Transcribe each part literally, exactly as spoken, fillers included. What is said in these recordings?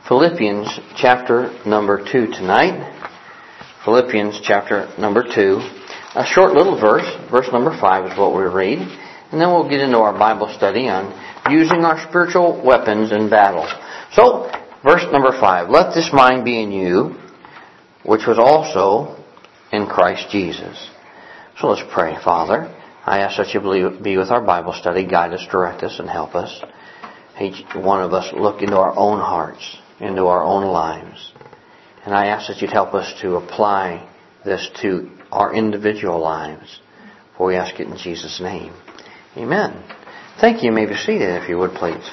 Philippians chapter number two tonight. Philippians chapter number two. A short little verse, verse number five is what we read. And then we'll get into our Bible study on using our spiritual weapons in battle. So, verse number five. Let this mind be in you, which was also in Christ Jesus. So let's pray. Father, I ask that you be with our Bible study, guide us, direct us, and help us. Each one of us look into our own hearts, into our own lives. And I ask that you'd help us to apply this to our individual lives. For we ask it in Jesus' name. Amen. Thank you. You may be seated if you would, please.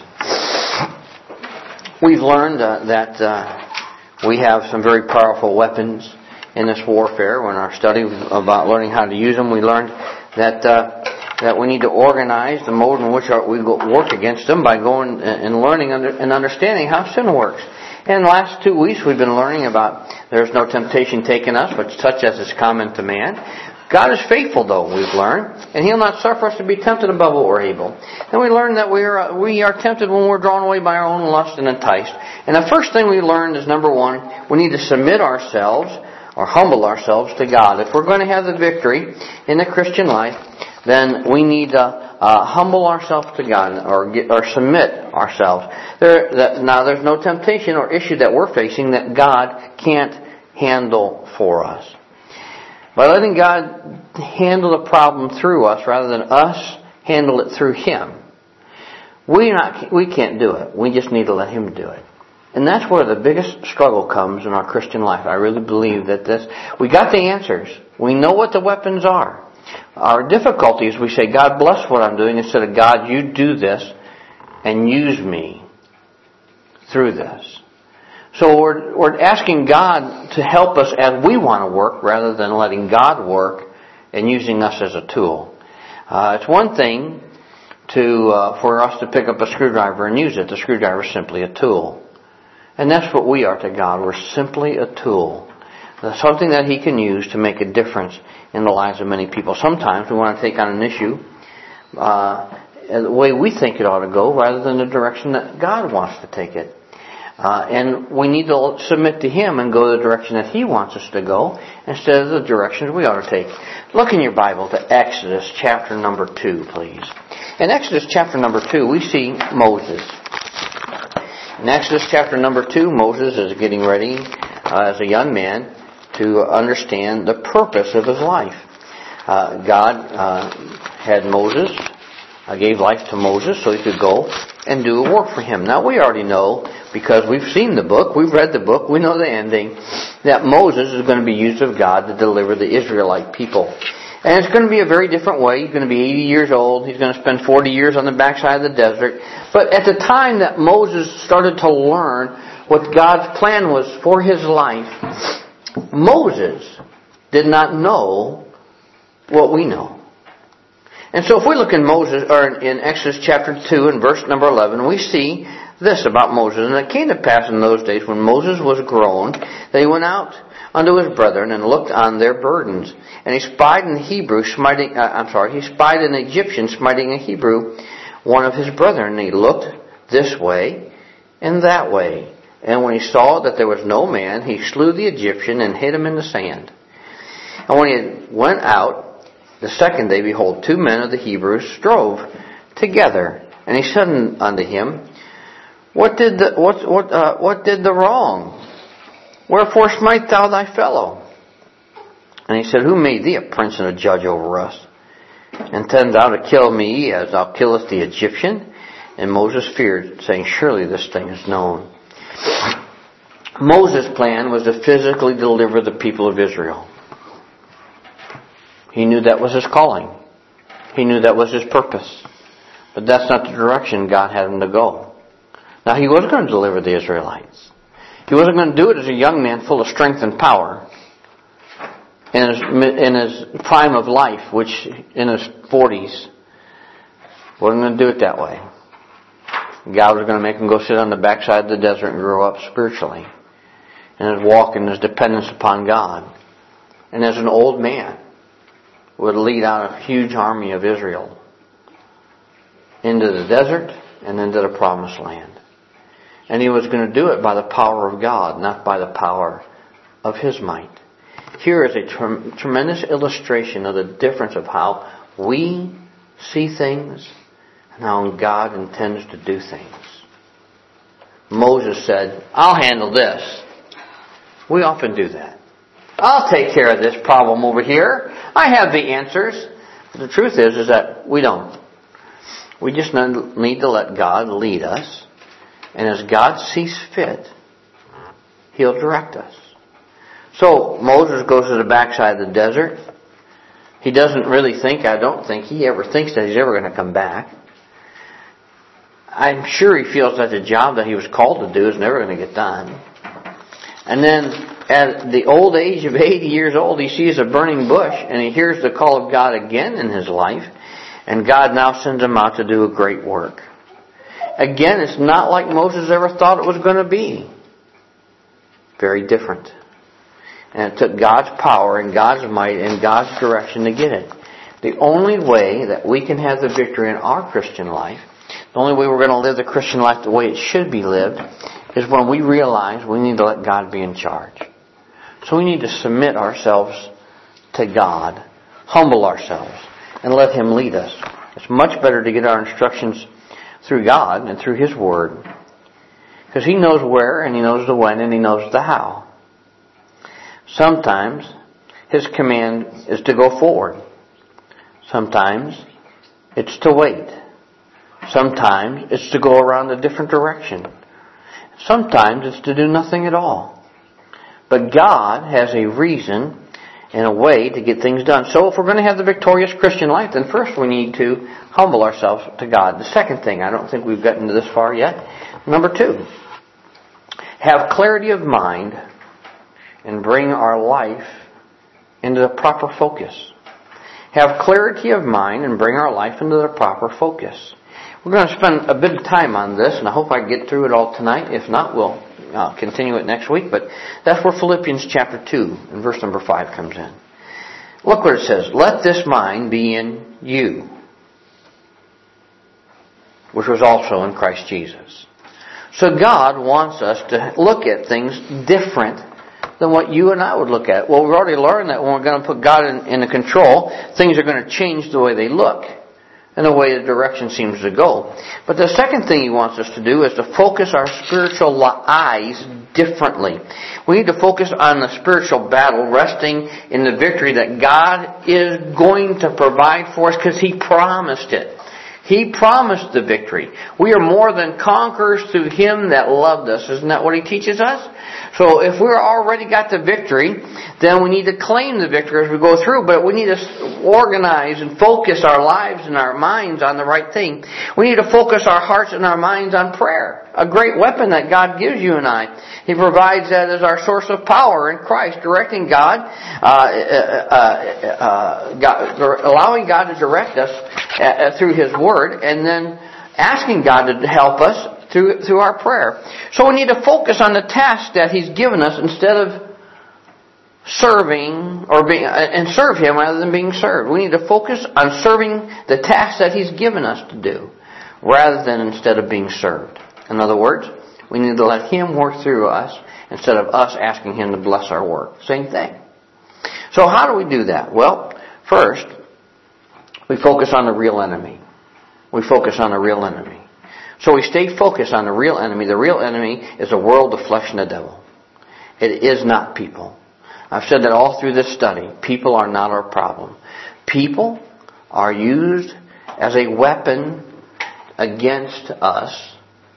We've learned uh, that uh, we have some very powerful weapons in this warfare. In our study about learning how to use them, we learned that uh, that we need to organize the mode in which we work against them by going and learning and understanding how sin works. And the last two weeks we've been learning about there's no temptation taken us, but such as is common to man. God is faithful, though, we've learned, and He'll not suffer us to be tempted above what we're able. And we learned that we are we are tempted when we're drawn away by our own lust and enticed. And the first thing we learned is, number one, we need to submit ourselves or humble ourselves to God. If we're going to have the victory in the Christian life, then we need to uh, humble ourselves to God or get, or submit ourselves. There, that, now, there's no temptation or issue that we're facing that God can't handle for us. By letting God handle the problem through us rather than us handle it through Him, we not we can't do it. We just need to let Him do it. And that's where the biggest struggle comes in our Christian life. I really believe that this, we got the answers. We know what the weapons are. Our difficulty is we say, God bless what I'm doing, instead of, God, you do this and use me through this. So we're, we're asking God to help us as we want to work rather than letting God work and using us as a tool. Uh, it's one thing to uh, for us to pick up a screwdriver and use it. The screwdriver is simply a tool. And that's what we are to God. We're simply a tool. That's something that He can use to make a difference in the lives of many people. Sometimes we want to take on an issue uh, the way we think it ought to go rather than the direction that God wants to take it. Uh, and we need to submit to Him and go the direction that He wants us to go instead of the directions we ought to take. Look in your Bible to Exodus chapter number two, please. In Exodus chapter number two, we see Moses. In Exodus chapter number two, Moses is getting ready uh, as a young man to understand the purpose of his life. Uh, God uh, had Moses, uh, gave life to Moses so he could go and do a work for Him. Now we already know, because we've seen the book, we've read the book, we know the ending, that Moses is going to be used of God to deliver the Israelite people. And it's going to be a very different way. He's going to be eighty years old. He's going to spend forty years on the backside of the desert. But at the time that Moses started to learn what God's plan was for his life, Moses did not know what we know. And so if we look in Moses, or in Exodus chapter two and verse number eleven, we see this about Moses. And it came to pass in those days when Moses was grown, that he went out unto his brethren and looked on their burdens. And he spied an Hebrew smiting, uh, I'm sorry, he spied an Egyptian smiting a Hebrew, one of his brethren. And he looked this way and that way. And when he saw that there was no man, he slew the Egyptian and hid him in the sand. And when he went out the second day, behold, two men of the Hebrews strove together. And he said unto him, What did the what what uh, what did the wrong? Wherefore smite thou thy fellow? And he said, Who made thee a prince and a judge over us? Intend thou to kill me as thou killest the Egyptian? And Moses feared, saying, Surely this thing is known. Moses' plan was to physically deliver the people of Israel. He knew that was his calling. He knew that was his purpose. But that's not the direction God had him to go. Now, he was going to deliver the Israelites. He wasn't going to do it as a young man full of strength and power in his, in his prime of life, which in his forties. Wasn't going to do it that way. God was going to make him go sit on the backside of the desert and grow up spiritually. And his walk and his dependence upon God. And as an old man, would lead out a huge army of Israel into the desert and into the promised land. And he was going to do it by the power of God, not by the power of his might. Here is a trem- tremendous illustration of the difference of how we see things and how God intends to do things. Moses said, I'll handle this. We often do that. I'll take care of this problem over here. I have the answers. But the truth is, is that we don't. We just need to let God lead us. And as God sees fit, He'll direct us. So Moses goes to the backside of the desert. He doesn't really think, I don't think he ever thinks that he's ever going to come back. I'm sure he feels that the job that he was called to do is never going to get done. And then at the old age of eighty years old, he sees a burning bush and he hears the call of God again in his life. And God now sends him out to do a great work. Again, it's not like Moses ever thought it was going to be. Very different. And it took God's power and God's might and God's direction to get it. The only way that we can have the victory in our Christian life, the only way we're going to live the Christian life the way it should be lived, is when we realize we need to let God be in charge. So we need to submit ourselves to God, humble ourselves, and let Him lead us. It's much better to get our instructions through God and through His Word. Because He knows where, and He knows the when, and He knows the how. Sometimes His command is to go forward. Sometimes it's to wait. Sometimes it's to go around a different direction. Sometimes it's to do nothing at all. But God has a reason and a way to get things done. So if we're going to have the victorious Christian life, then first we need to humble ourselves to God. The second thing, I don't think we've gotten to this far yet. Number two, have clarity of mind and bring our life into the proper focus. Have clarity of mind and bring our life into the proper focus. We're going to spend a bit of time on this, and I hope I get through it all tonight. If not, we'll uh, continue it next week. But that's where Philippians chapter two and verse number five comes in. Look what it says. Let this mind be in you, which was also in Christ Jesus. So God wants us to look at things different than what you and I would look at. Well, we've already learned that when we're going to put God in, in the control, things are going to change the way they look and the way the direction seems to go. But the second thing He wants us to do is to focus our spiritual eyes differently. We need to focus on the spiritual battle, resting in the victory that God is going to provide for us because He promised it. He promised the victory. We are more than conquerors through Him that loved us. Isn't that what He teaches us? So if we're already got the victory, then we need to claim the victory as we go through, but we need to organize and focus our lives and our minds on the right thing. We need to focus our hearts and our minds on prayer. A great weapon that God gives you and I. He provides that as our source of power in Christ, directing God, uh, uh, uh, God allowing God to direct us uh, through His Word, and then asking God to help us through through our prayer. So we need to focus on the task that He's given us instead of serving or being and serve Him rather than being served. We need to focus on serving the task that He's given us to do rather than instead of being served. In other words, we need to let Him work through us instead of us asking Him to bless our work. Same thing. So how do we do that? Well, first, we focus on the real enemy. We focus on the real enemy. So we stay focused on the real enemy. The real enemy is the world, the flesh, and the devil. It is not people. I've said that all through this study. People are not our problem. People are used as a weapon against us,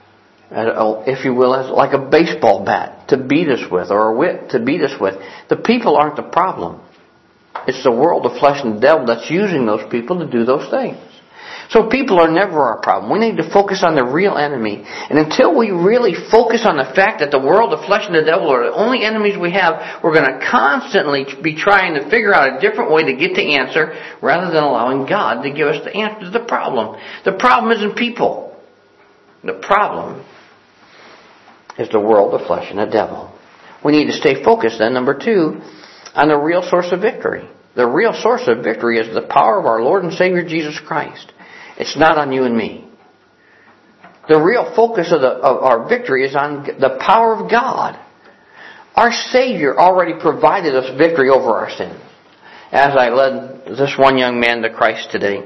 if you will, as like a baseball bat to beat us with, or a whip to beat us with. The people aren't the problem. It's the world, the flesh, and the devil that's using those people to do those things. So people are never our problem. We need to focus on the real enemy. And until we really focus on the fact that the world, the flesh, and the devil are the only enemies we have, we're going to constantly be trying to figure out a different way to get the answer rather than allowing God to give us the answer to the problem. The problem isn't people. The problem is the world, the flesh, and the devil. We need to stay focused then, number two, on the real source of victory. The real source of victory is the power of our Lord and Savior Jesus Christ. It's not on you and me. The real focus of, the, of our victory is on the power of God. Our Savior already provided us victory over our sins. As I led this one young man to Christ today,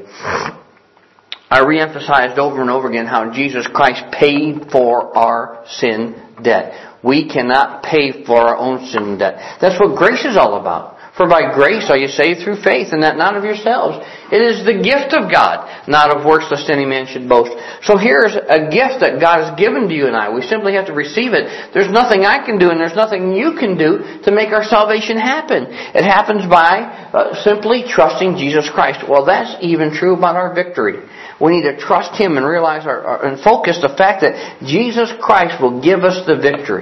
I reemphasized over and over again how Jesus Christ paid for our sin debt. We cannot pay for our own sin debt. That's what grace is all about. For by grace are you saved through faith, and that not of yourselves. It is the gift of God, not of works lest any man should boast. So here's a gift that God has given to you and I. We simply have to receive it. There's nothing I can do, and there's nothing you can do to make our salvation happen. It happens by uh, simply trusting Jesus Christ. Well, that's even true about our victory. We need to trust Him and realize our, our, and focus the fact that Jesus Christ will give us the victory.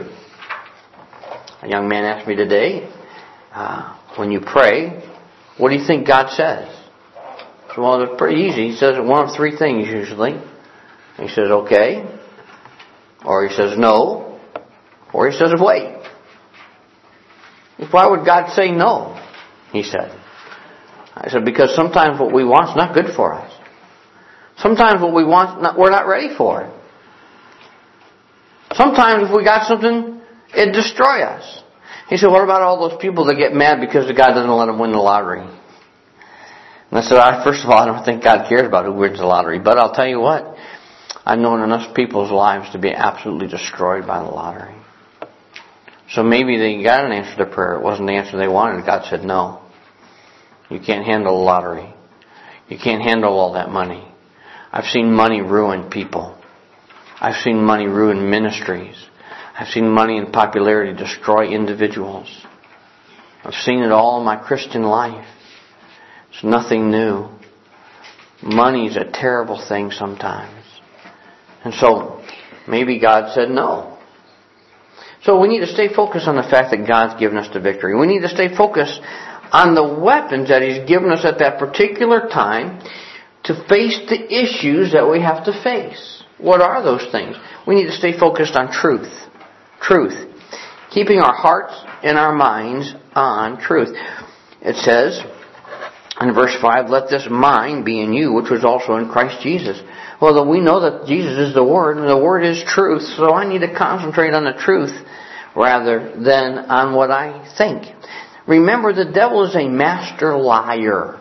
A young man asked me today, uh, when you pray, what do you think God says? So, well, it's pretty easy. He says one of three things usually. He says, okay. Or He says, no. Or He says, wait. Why would God say no? He said. I said, because sometimes what we want is not good for us. Sometimes what we want, we're not ready for it. Sometimes if we got something, it'd destroy us. He said, what about all those people that get mad because the God doesn't let them win the lottery? And I said, first of all, I don't think God cares about who wins the lottery. But I'll tell you what, I've known enough people's lives to be absolutely destroyed by the lottery. So maybe they got an answer to prayer. It wasn't the answer they wanted. God said, no. You can't handle the lottery. You can't handle all that money. I've seen money ruin people. I've seen money ruin ministries. I've seen money and popularity destroy individuals. I've seen it all in my Christian life. It's nothing new. Money's a terrible thing sometimes. And so, maybe God said no. So we need to stay focused on the fact that God's given us the victory. We need to stay focused on the weapons that He's given us at that particular time to face the issues that we have to face. What are those things? We need to stay focused on truth. Truth. Keeping our hearts and our minds on truth. It says in verse five, let this mind be in you, which was also in Christ Jesus. Well, we know that Jesus is the Word, and the Word is truth, so I need to concentrate on the truth rather than on what I think. Remember, the devil is a master liar.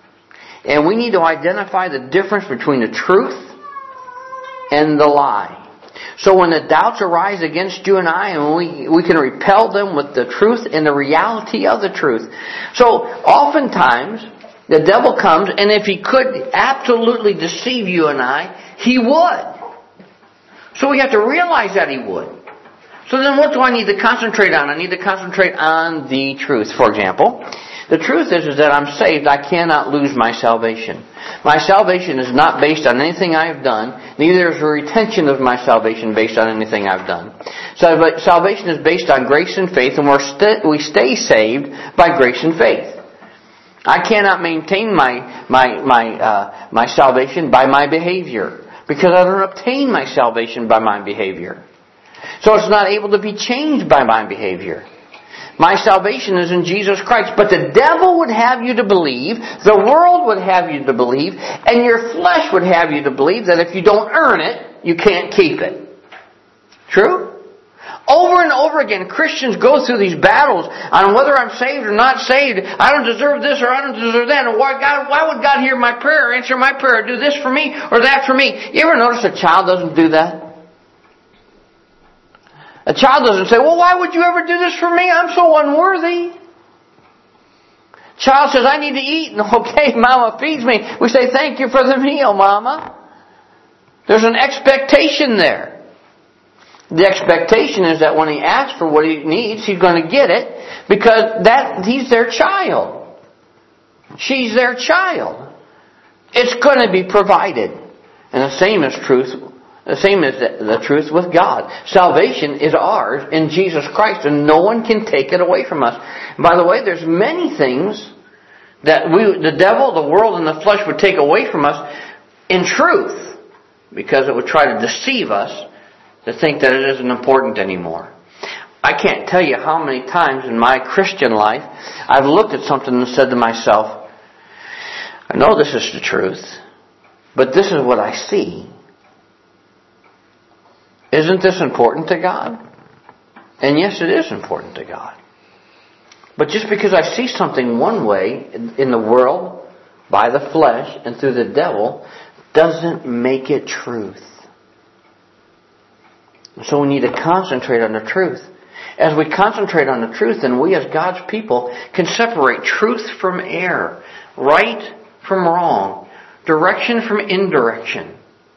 And we need to identify the difference between the truth and the lie. So when the doubts arise against you and I, and we, we can repel them with the truth and the reality of the truth. So oftentimes, the devil comes, and if he could absolutely deceive you and I, he would. So we have to realize that he would. So then what do I need to concentrate on? I need to concentrate on the truth. For example, the truth is, is that I'm saved. I cannot lose my salvation. My salvation is not based on anything I have done. Neither is the retention of my salvation based on anything I've done. So salvation is based on grace and faith, and we're st- we stay saved by grace and faith. I cannot maintain my my my uh, my salvation by my behavior, because I don't obtain my salvation by my behavior. So it's not able to be changed by my behavior. My salvation is in Jesus Christ. But the devil would have you to believe, the world would have you to believe, and your flesh would have you to believe that if you don't earn it, you can't keep it. True? Over and over again, Christians go through these battles on whether I'm saved or not saved. I don't deserve this or I don't deserve that. And why, God, why would God hear my prayer, answer my prayer, do this for me or that for me? You ever notice a child doesn't do that? A child doesn't say, well, why would you ever do this for me? I'm so unworthy. Child says, I need to eat. And okay, Mama feeds me. We say, thank you for the meal, Mama. There's an expectation there. The expectation is that when he asks for what he needs, he's going to get it, because that he's their child. She's their child. It's going to be provided. And the same is truth. The same is the, the truth with God. Salvation is ours in Jesus Christ, and no one can take it away from us. And by the way, there's many things that we, the devil, the world, and the flesh would take away from us in truth, because it would try to deceive us to think that it isn't important anymore. I can't tell you how many times in my Christian life I've looked at something and said to myself, I know this is the truth, but this is what I see. Isn't this important to God? And yes, it is important to God. But just because I see something one way in the world, by the flesh and through the devil, doesn't make it truth. So we need to concentrate on the truth. As we concentrate on the truth, then we as God's people can separate truth from error, right from wrong, direction from indirection.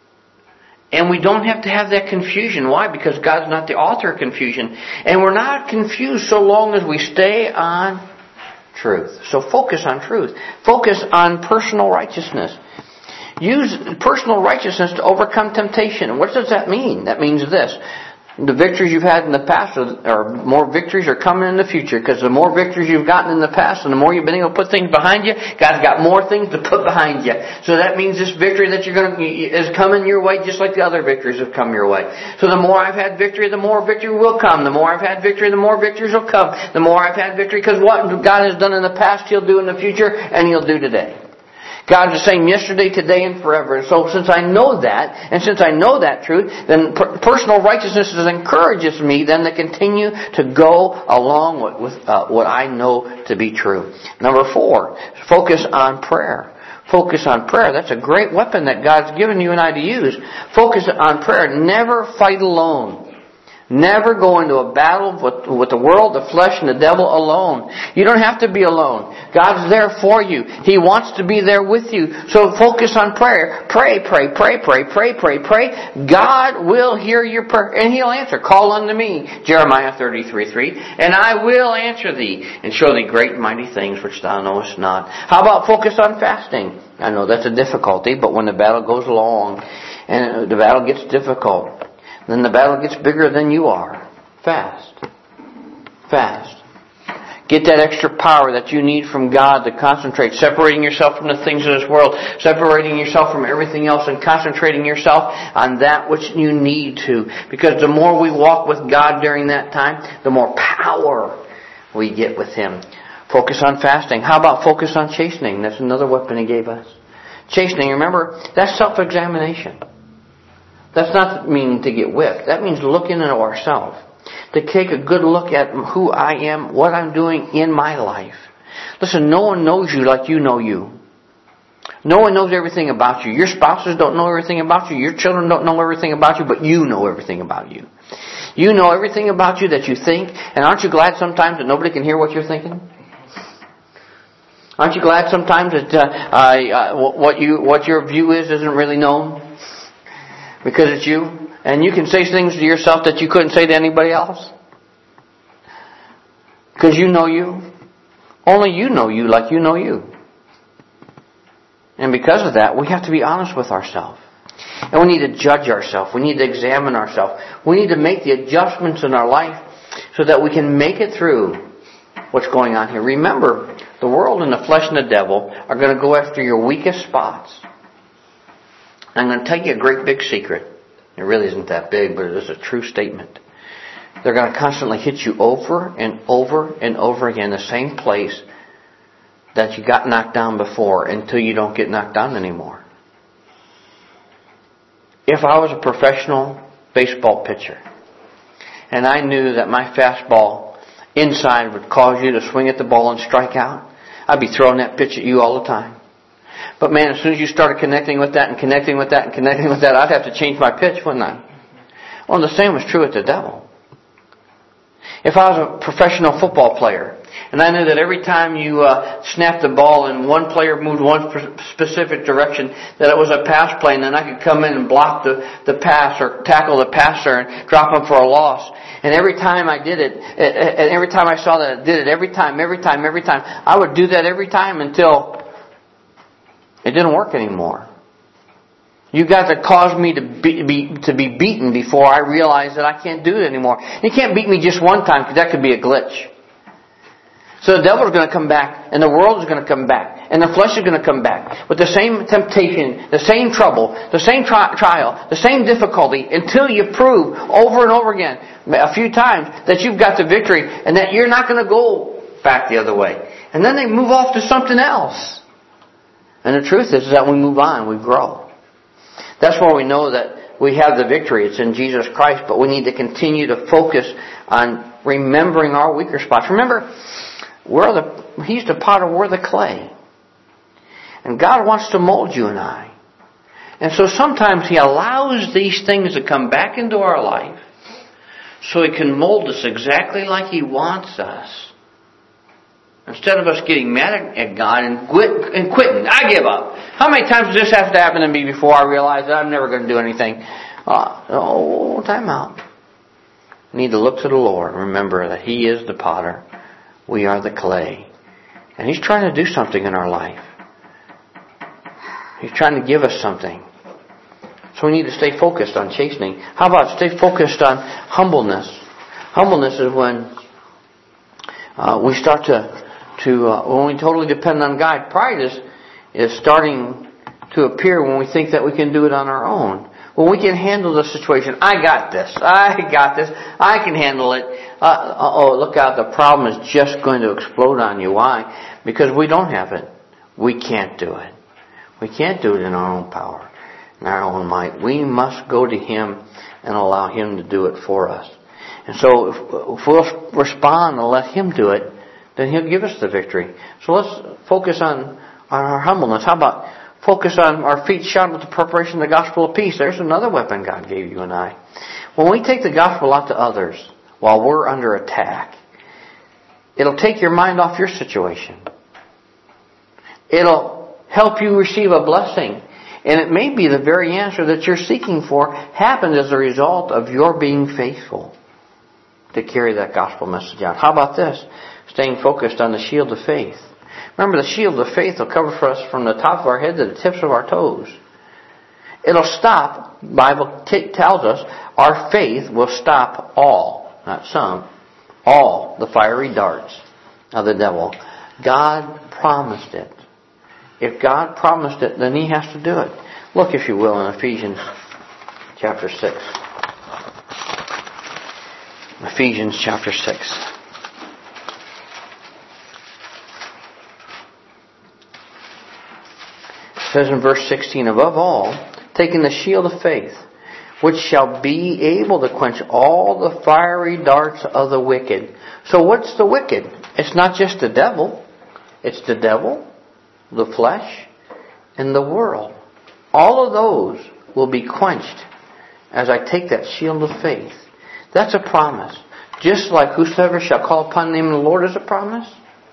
And we don't have to have that confusion. Why? Because God's not the author of confusion. And we're not confused so long as we stay on truth. So focus on truth. Focus on personal righteousness. Use personal righteousness to overcome temptation. What does that mean? That means this. The victories you've had in the past, or more victories are coming in the future. Because the more victories you've gotten in the past, and the more you've been able to put things behind you, God's got more things to put behind you. So that means this victory that you're going to is coming your way, just like the other victories have come your way. So the more I've had victory, the more victory will come. The more I've had victory, the more victories will come. The more I've had victory, because what God has done in the past, He'll do in the future, and He'll do today. God is the same yesterday, today, and forever. And so since I know that, and since I know that truth, then per- personal righteousness encourages me then to continue to go along with, with uh, what I know to be true. Number four, focus on prayer. Focus on prayer. That's a great weapon that God's given you and I to use. Focus on prayer. Never fight alone. Never go into a battle with, with the world, the flesh, and the devil alone. You don't have to be alone. God's there for you. He wants to be there with you. So focus on prayer. Pray, pray, pray, pray, pray, pray, pray. God will hear your prayer and He'll answer. Call unto me, Jeremiah thirty-three three, and I will answer thee and show thee great and mighty things which thou knowest not. How about focus on fasting? I know that's a difficulty, but when the battle goes long and the battle gets difficult, then the battle gets bigger than you are. Fast. Fast. Get that extra power that you need from God to concentrate. Separating yourself from the things of this world. Separating yourself from everything else and concentrating yourself on that which you need to. Because the more we walk with God during that time, the more power we get with Him. Focus on fasting. How about focus on chastening? That's another weapon He gave us. Chastening, remember, that's self-examination. That's not meaning to get whipped. That means looking into ourselves. To take a good look at who I am, what I'm doing in my life. Listen, no one knows you like you know you. No one knows everything about you. Your spouses don't know everything about you. Your children don't know everything about you, but you know everything about you. You know everything about you that you think, and aren't you glad sometimes that nobody can hear what you're thinking? Aren't you glad sometimes that uh, uh, what you what your view is isn't really known? Because it's you. And you can say things to yourself that you couldn't say to anybody else. Because you know you. Only you know you like you know you. And because of that, we have to be honest with ourselves. And we need to judge ourselves. We need to examine ourselves. We need to make the adjustments in our life so that we can make it through what's going on here. Remember, the world and the flesh and the devil are going to go after your weakest spots. I'm going to tell you a great big secret. It really isn't that big, but it is a true statement. They're going to constantly hit you over and over and over again, the same place that you got knocked down before, until you don't get knocked down anymore. If I was a professional baseball pitcher, and I knew that my fastball inside would cause you to swing at the ball and strike out, I'd be throwing that pitch at you all the time. But man, as soon as you started connecting with that and connecting with that and connecting with that, I'd have to change my pitch, wouldn't I? Well, the same was true with the devil. If I was a professional football player, and I knew that every time you uh, snapped the ball and one player moved one specific direction, that it was a pass play, and then I could come in and block the, the pass or tackle the passer and drop him for a loss. And every time I did it, and every time I saw that I did it, every time, every time, every time, I would do that every time until it didn't work anymore. You got to cause me to be, be to be beaten before I realize that I can't do it anymore. You can't beat me just one time, because that could be a glitch. So the devil is going to come back, and the world is going to come back, and the flesh is going to come back with the same temptation, the same trouble, the same tri- trial, the same difficulty, until you prove over and over again, a few times, that you've got the victory and that you're not going to go back the other way. And then they move off to something else. And the truth is that we move on, we grow. That's where we know that we have the victory. It's in Jesus Christ, but we need to continue to focus on remembering our weaker spots. Remember, we're the, He's the potter, we're the clay. And God wants to mold you and I. And so sometimes He allows these things to come back into our life so He can mold us exactly like He wants us. Instead of us getting mad at God and quit and quitting, I give up. How many times does this have to happen to me before I realize that I'm never going to do anything? Uh, oh, time out. We need to look to the Lord. Remember that He is the potter. We are the clay. And He's trying to do something in our life. He's trying to give us something. So we need to stay focused on chastening. How about stay focused on humbleness? Humbleness is when uh, we start to To uh, when we totally depend on God. Pride is is starting to appear when we think that we can do it on our own. When we can handle the situation. I got this. I got this. I can handle it. Uh, oh, look out. The problem is just going to explode on you. Why? Because we don't have it. We can't do it. We can't do it in our own power, in our own might. We must go to Him and allow Him to do it for us. And so if, if we'll respond and let Him do it, then He'll give us the victory. So let's focus on, on our humbleness. How about focus on our feet shod with the preparation of the gospel of peace? There's another weapon God gave you and I. When we take the gospel out to others while we're under attack, it'll take your mind off your situation. It'll help you receive a blessing. And it may be the very answer that you're seeking for happened as a result of your being faithful to carry that gospel message out. How about this? Staying focused on the shield of faith. Remember, the shield of faith will cover for us from the top of our head to the tips of our toes. It'll stop, the Bible t- tells us, our faith will stop all, not some, all the fiery darts of the devil. God promised it. If God promised it, then He has to do it. Look, if you will, in Ephesians chapter six. Ephesians chapter six. It says in verse sixteen, above all, taking the shield of faith, which shall be able to quench all the fiery darts of the wicked. So what's the wicked? It's not just the devil. It's the devil, the flesh, and the world. All of those will be quenched as I take that shield of faith. That's a promise. Just like whosoever shall call upon the name of the Lord is a promise.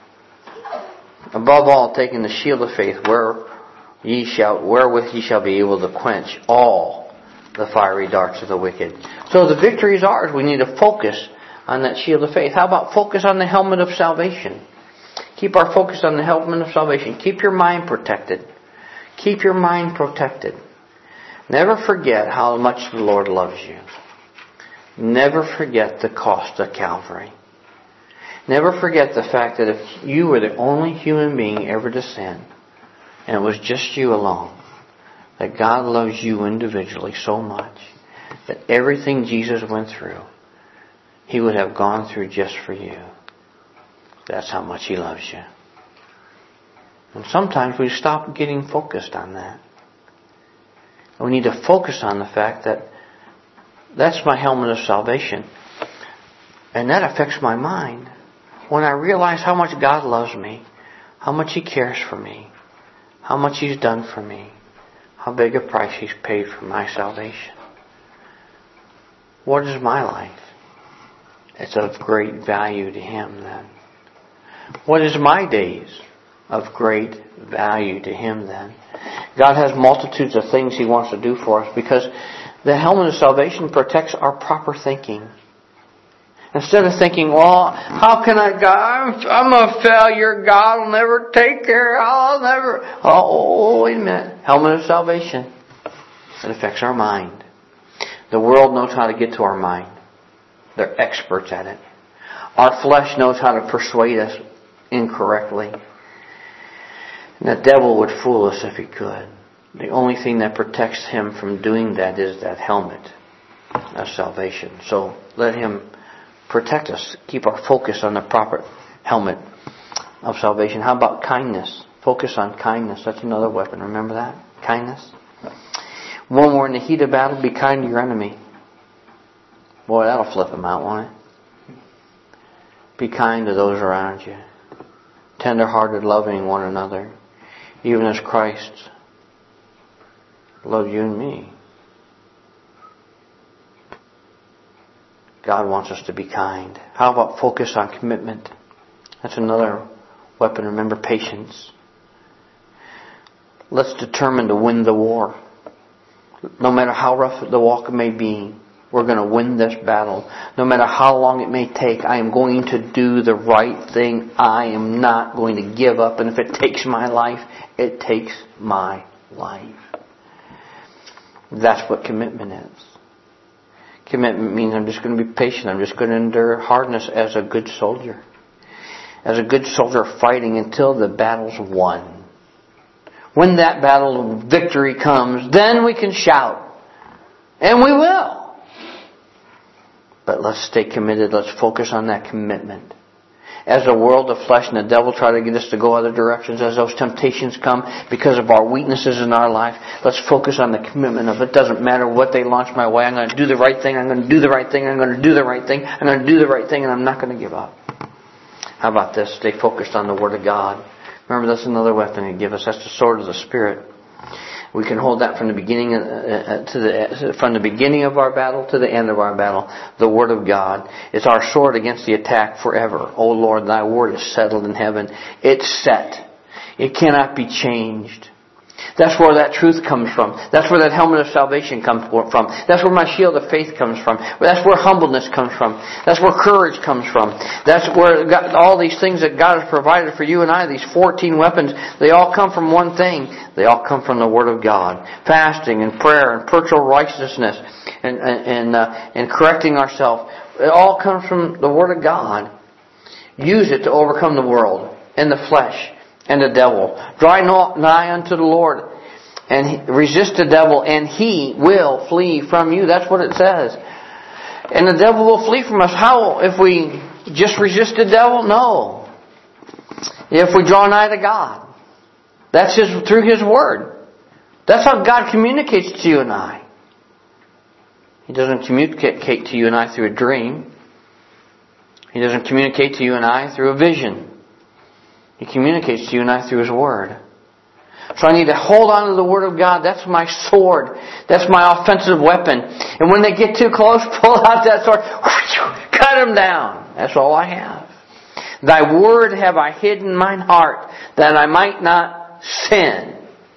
Above all, taking the shield of faith, where ye shall, wherewith ye shall be able to quench all the fiery darts of the wicked. So the victory is ours. We need to focus on that shield of faith. How about focus on the helmet of salvation? Keep our focus on the helmet of salvation. Keep your mind protected. Keep your mind protected. Never forget how much the Lord loves you. Never forget the cost of Calvary. Never forget the fact that if you were the only human being ever to sin, and it was just you alone, that God loves you individually so much that everything Jesus went through, He would have gone through just for you. That's how much He loves you. And sometimes we stop getting focused on that. And we need to focus on the fact that that's my helmet of salvation. And that affects my mind. When I realize how much God loves me, how much He cares for me, how much He's done for me, how big a price He's paid for my salvation. What is my life? It's of great value to Him then. What is my days? Of great value to Him then. God has multitudes of things He wants to do for us because the helmet of salvation protects our proper thinking. Instead of thinking, well, how can I, God, I'm, I'm a failure, God will never take care, I'll never, oh, wait a minute. Helmet of salvation. It affects our mind. The world knows how to get to our mind. They're experts at it. Our flesh knows how to persuade us incorrectly. And the devil would fool us if he could. The only thing that protects him from doing that is that helmet of salvation. So let him protect us. Keep our focus on the proper helmet of salvation. How about kindness? Focus on kindness. That's another weapon. Remember that? Kindness. When we're in the heat of battle, be kind to your enemy. Boy, that'll flip them out, won't it? Be kind to those around you. Tender-hearted, loving one another. Even as Christ loved you and me. God wants us to be kind. How about focus on commitment? That's another weapon. Remember, patience. Let's determine to win the war. No matter how rough the walk may be, we're going to win this battle. No matter how long it may take, I am going to do the right thing. I am not going to give up. And if it takes my life, it takes my life. That's what commitment is. Commitment means I'm just going to be patient. I'm just going to endure hardness as a good soldier. As a good soldier fighting until the battle's won. When that battle of victory comes, then we can shout. And we will. But let's stay committed. Let's focus on that commitment. As the world, the flesh, and the devil try to get us to go other directions, as those temptations come because of our weaknesses in our life, let's focus on the commitment of it doesn't matter what they launch my way. I'm going to do the right thing. I'm going to do the right thing. I'm going to do the right thing. I'm going to do the right thing, and I'm not going to give up. How about this? Stay focused on the Word of God. Remember, that's another weapon He gives us. That's the sword of the Spirit. We can hold that from the beginning uh, to the from the beginning of our battle to the end of our battle. The Word of God. It's our sword against the attack forever. O Lord, Thy Word is settled in heaven. It's set. It cannot be changed. That's where that truth comes from. That's where that helmet of salvation comes from. That's where my shield of faith comes from. That's where humbleness comes from. That's where courage comes from. That's where God, all these things that God has provided for you and I, these fourteen weapons, they all come from one thing. They all come from the Word of God. Fasting and prayer and spiritual righteousness and, and, and, uh, and correcting ourselves. It all comes from the Word of God. Use it to overcome the world and the flesh and the devil. Draw nigh unto the Lord and resist the devil, and he will flee from you. That's what it says. And the devil will flee from us. How? If we just resist the devil? No. If we draw nigh to God. That's his, through His Word. That's how God communicates to you and I. He doesn't communicate to you and I through a dream. He doesn't communicate to you and I through a vision. He communicates to you and I through His Word. So I need to hold on to the Word of God. That's my sword. That's my offensive weapon. And when they get too close, pull out that sword. Cut them down. That's all I have. Thy Word have I hid in mine heart, that I might not sin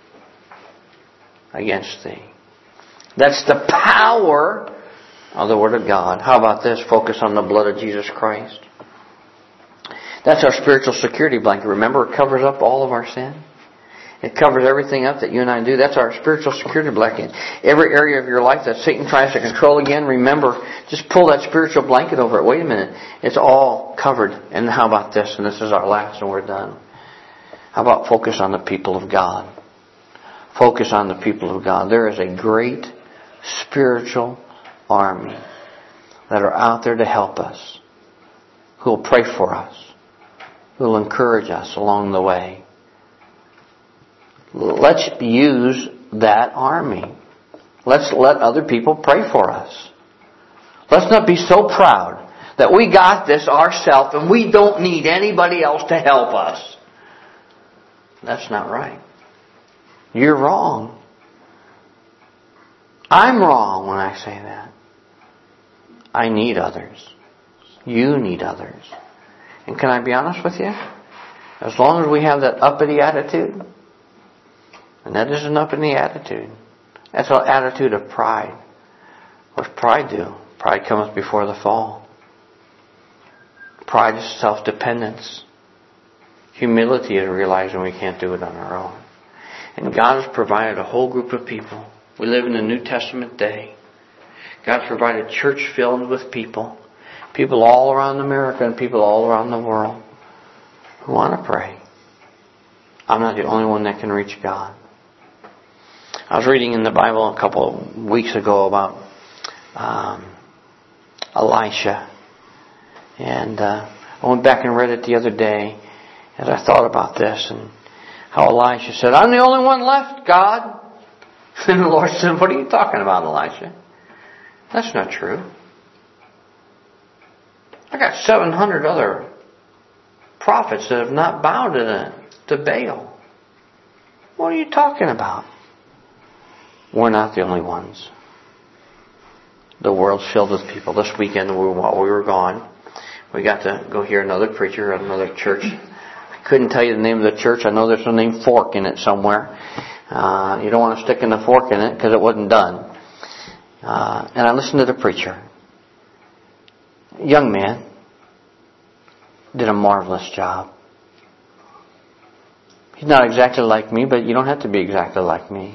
against Thee. That's the power of the Word of God. How about this? Focus on the blood of Jesus Christ. That's our spiritual security blanket. Remember, it covers up all of our sin. It covers everything up that you and I do. That's our spiritual security blanket. Every area of your life that Satan tries to control again, remember, just pull that spiritual blanket over it. Wait a minute. It's all covered. And how about this? And this is our last and we're done. How about focus on the people of God? Focus on the people of God. There is a great spiritual army that are out there to help us, who will pray for us, who will encourage us along the way. Let's use that army. Let's let other people pray for us. Let's not be so proud that we got this ourselves and we don't need anybody else to help us. That's not right. You're wrong. I'm wrong when I say that. I need others. You need others. And can I be honest with you? As long as we have that uppity attitude, and that is an uppity attitude, that's an attitude of pride. What does pride do? Pride comes before the fall. Pride is self-dependence. Humility is realizing we can't do it on our own. And God has provided a whole group of people. We live in a New Testament day. God's provided a church filled with people. People all around America and people all around the world who want to pray. I'm not the only one that can reach God. I was reading in the Bible a couple of weeks ago about um, Elisha. And uh, I went back and read it the other day as I thought about this and how Elisha said, I'm the only one left, God. And the Lord said, what are you talking about, Elisha? That's not true. I got seven hundred other prophets that have not bowed to, to Baal. What are you talking about? We're not the only ones. The world's filled with people. This weekend, while we were gone, we got to go hear another preacher at another church. I couldn't tell you the name of the church. I know there's a name Fork in it somewhere. Uh, you don't want to stick in the fork in it because it wasn't done. Uh, and I listened to the preacher. Young man. Did a marvelous job. He's not exactly like me, but you don't have to be exactly like me.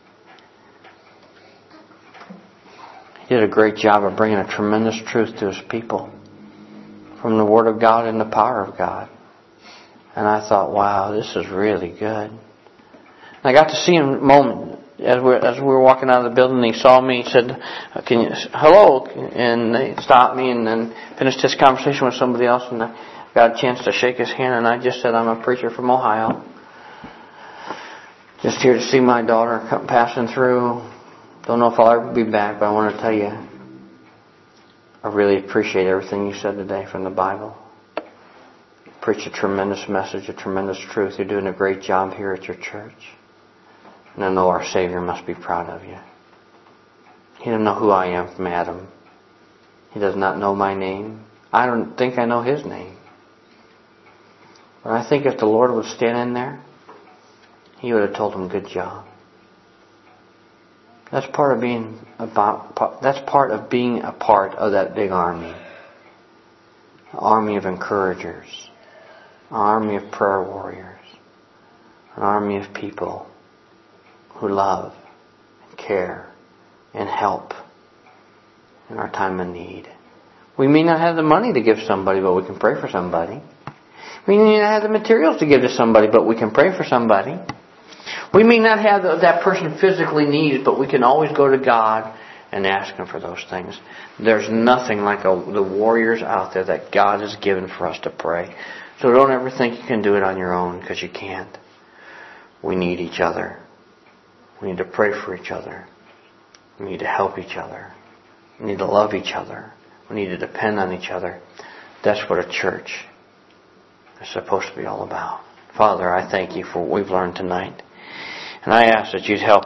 He did a great job of bringing a tremendous truth to his people from the Word of God and the power of God. And I thought, wow, this is really good. And I got to see him a moment as we as we were walking out of the building. He saw me. He said, "Can you hello?" And they stopped me and then finished his conversation with somebody else. And I got a chance to shake his hand. And I just said, "I'm a preacher from Ohio. Just here to see my daughter come passing through. Don't know if I'll ever be back, but I want to tell you, I really appreciate everything you said today from the Bible. You preach a tremendous message, a tremendous truth. You're doing a great job here at your church. And I know our Savior must be proud of you." He doesn't know who I am from Adam. He does not know my name. I don't think I know his name. But I think if the Lord was standing there, he would have told him, "Good job." That's part of being about. That's part of being a part of that big army. An army of encouragers, an army of prayer warriors, an army of people who love and care and help in our time of need. We may not have the money to give somebody, but we can pray for somebody. We may not have the materials to give to somebody, but we can pray for somebody. We may not have the, that person physically needs, but we can always go to God and ask Him for those things. There's nothing like a, the warriors out there that God has given for us to pray. So don't ever think you can do it on your own, because you can't. We need each other. We need to pray for each other. We need to help each other. We need to love each other. We need to depend on each other. That's what a church is supposed to be all about. Father, I thank you for what we've learned tonight. And I ask that you'd help